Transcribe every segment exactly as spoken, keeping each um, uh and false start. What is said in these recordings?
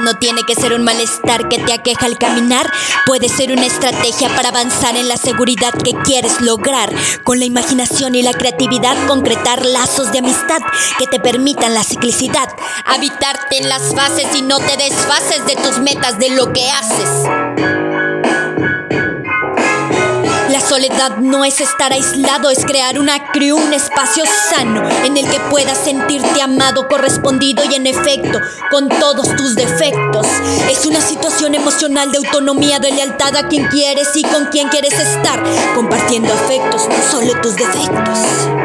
no tiene que ser un malestar que te aqueja al caminar. Puede ser una estrategia para avanzar en la seguridad que quieres lograr. Con la imaginación y la creatividad, concretar lazos de amistad que te permitan la ciclicidad. Habitarte en las fases y no te desfases de tus metas, de lo que haces. La soledad no es estar aislado, es crear una crew, un espacio sano en el que puedas sentirte amado, correspondido y en efecto con todos tus defectos. Es una situación emocional de autonomía, de lealtad a quien quieres y con quien quieres estar, compartiendo afectos, no solo tus defectos.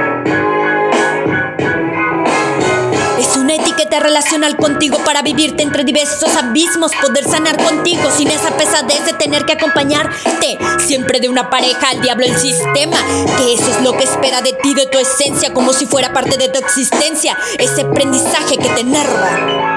Es una etiqueta relacional contigo para vivirte entre diversos abismos, poder sanar contigo sin esa pesadez de tener que acompañarte siempre de una pareja al diablo el sistema. Que eso es lo que espera de ti, de tu esencia, como si fuera parte de tu existencia, ese aprendizaje que te enerva.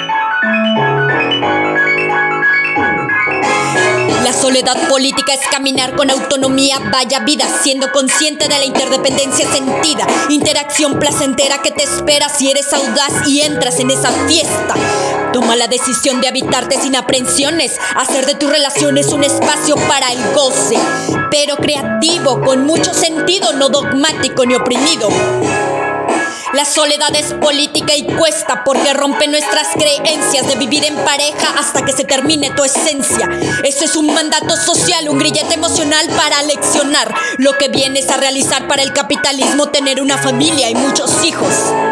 La soledad política es caminar con autonomía, vaya vida, siendo consciente de la interdependencia sentida, interacción placentera que te espera si eres audaz y entras en esa fiesta. Toma la decisión de habitarte sin aprensiones, hacer de tus relaciones un espacio para el goce, pero creativo, con mucho sentido, no dogmático ni oprimido. La soledad es política y cuesta porque rompe nuestras creencias de vivir en pareja hasta que se termine tu esencia. Eso es un mandato social, un grillete emocional para leccionar lo que vienes a realizar para el capitalismo, tener una familia y muchos hijos.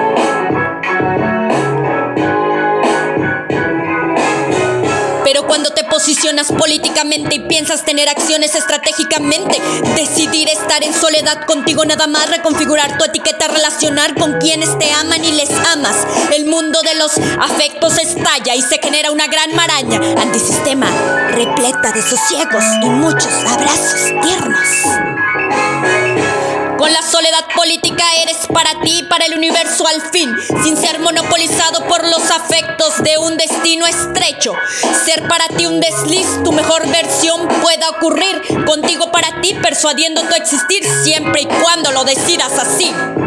Pero cuando te posicionas políticamente y piensas tener acciones estratégicamente, decidir estar en soledad contigo nada más, reconfigurar tu etiqueta relacional con quienes te aman y les amas, el mundo de los afectos estalla y se genera una gran maraña antisistema, repleta de sosiegos y muchos abrazos tiernos. Con la soledad política eres para ti y para el universo al fin, sin ser monopolizado por los afectos de un destino estrecho. Ser para ti un desliz, tu mejor versión pueda ocurrir contigo para ti, persuadiendo tu existir siempre y cuando lo decidas así.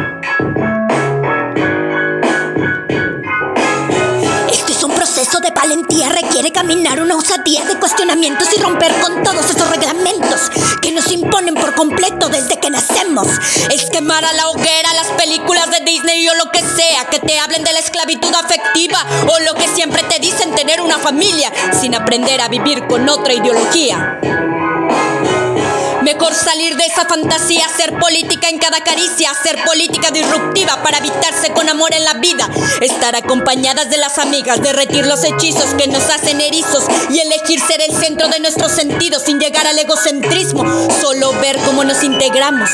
Proceso de valentía requiere caminar una osadía de cuestionamientos y romper con todos esos reglamentos que nos imponen por completo desde que nacemos. Es quemar a la hoguera las películas de Disney o lo que sea que te hablen de la esclavitud afectiva o lo que siempre te dicen tener una familia sin aprender a vivir con otra ideología. Mejor salir de esa fantasía, hacer política en cada caricia, hacer política disruptiva para habitarse con amor en la vida, estar acompañadas de las amigas, derretir los hechizos que nos hacen erizos y elegir ser el centro de nuestros sentidos sin llegar al egocentrismo, solo ver cómo nos integramos.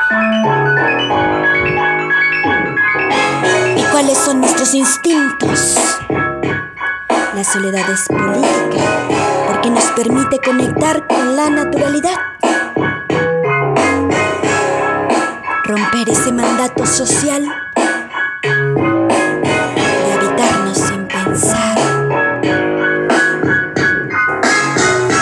¿Y cuáles son nuestros instintos? La soledad es política porque nos permite conectar con la naturalidad. Romper ese mandato social